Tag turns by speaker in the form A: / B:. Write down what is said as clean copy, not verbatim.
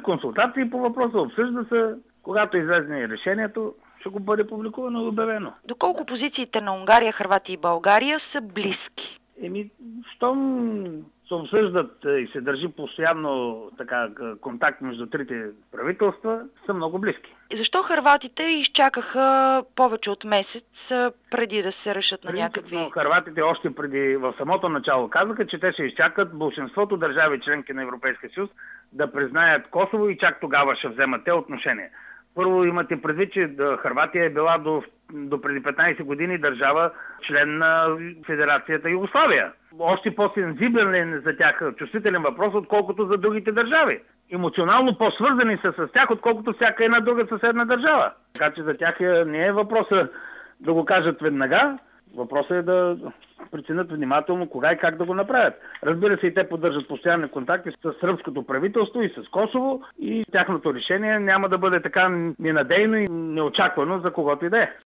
A: консултации по въпроса, обсъжда се. Когато излезе решението, ще го бъде публикувано и обявено.
B: Доколко позициите на Унгария, Хърватия и България са близки?
A: Щом се обсъждат и се държи постоянно контакт между трите правителства, са много близки.
B: И защо хърватите изчакаха повече от месец преди да се решат на някакви...
A: Хърватите още в самото начало казаха, че те ще изчакат большинството държави членки на Европейския съюз да признаят Косово и чак тогава ще вземат те отношение. Първо имате предвид, че Хърватия е била до преди 15 години държава, член на Федерацията Югославия. Още по-сензибилен е за тях чувствителен въпрос, отколкото за другите държави. Емоционално по-свързани са с тях, отколкото всяка една друга съседна държава. Така че за тях не е въпроса да го кажат веднага, въпросът е да преценят внимателно кога и как да го направят. Разбира се, и те поддържат постоянни контакти с сръбското правителство и с Косово и тяхното решение няма да бъде така ненадейно и неочаквано за когото и да е.